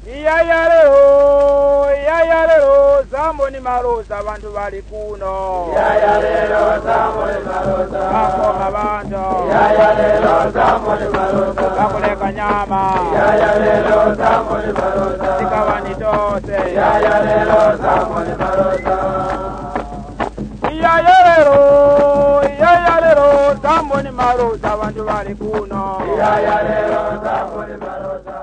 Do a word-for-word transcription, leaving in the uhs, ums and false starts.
Iyaya lero, iyaya lero, zamboni maroza abantu bali kuno. Iyaya lero, zamboni maroza. Bakoma bantu. Iyaya lero, zamboni maroza. Bakuleka nyama. Iyaya lero, zamboni maroza. Zikawani tose. Iyaya lero, zamboni maroza. Iyaya lero, iyaya lero, zamboni maroza abantu bali kuno. Iyaya lero, zamboni maroza.